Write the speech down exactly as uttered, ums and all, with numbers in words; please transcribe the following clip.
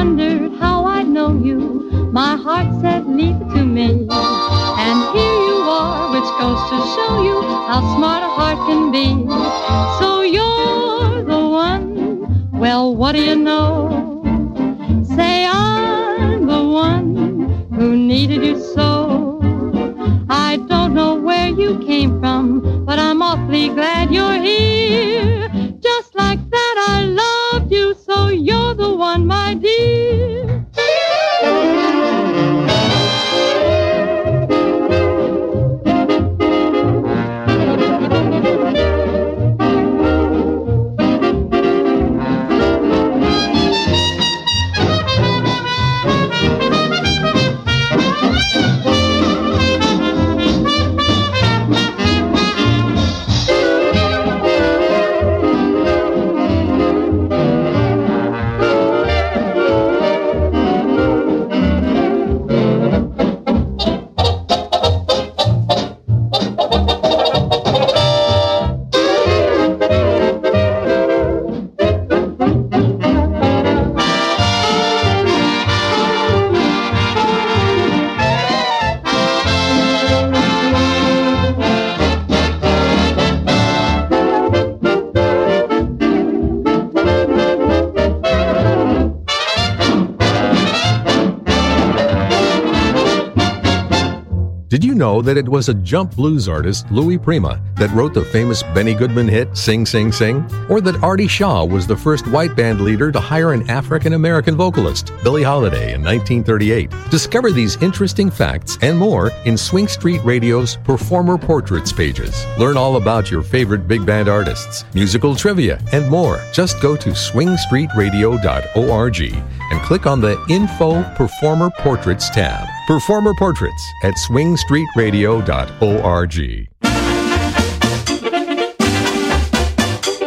wondered how I'd know you, my heart said leave it to me. And here you are, which goes to show you how smart a heart can be. So you're the one, well, what do you know? Say I'm the one who needed you so. I don't know where you came from, but I'm awfully glad you're here. Just like that I loved you, so you're the one, my dear. Did you know that it was a jump blues artist, Louis Prima, that wrote the famous Benny Goodman hit, Sing, Sing, Sing? Or that Artie Shaw was the first white band leader to hire an African-American vocalist, Billie Holiday, in nineteen thirty-eight? Discover these interesting facts and more in Swing Street Radio's Performer Portraits pages. Learn all about your favorite big band artists, musical trivia, and more. Just go to swing street radio dot org and click on the Info Performer Portraits tab. Performer Portraits at swing street radio dot org.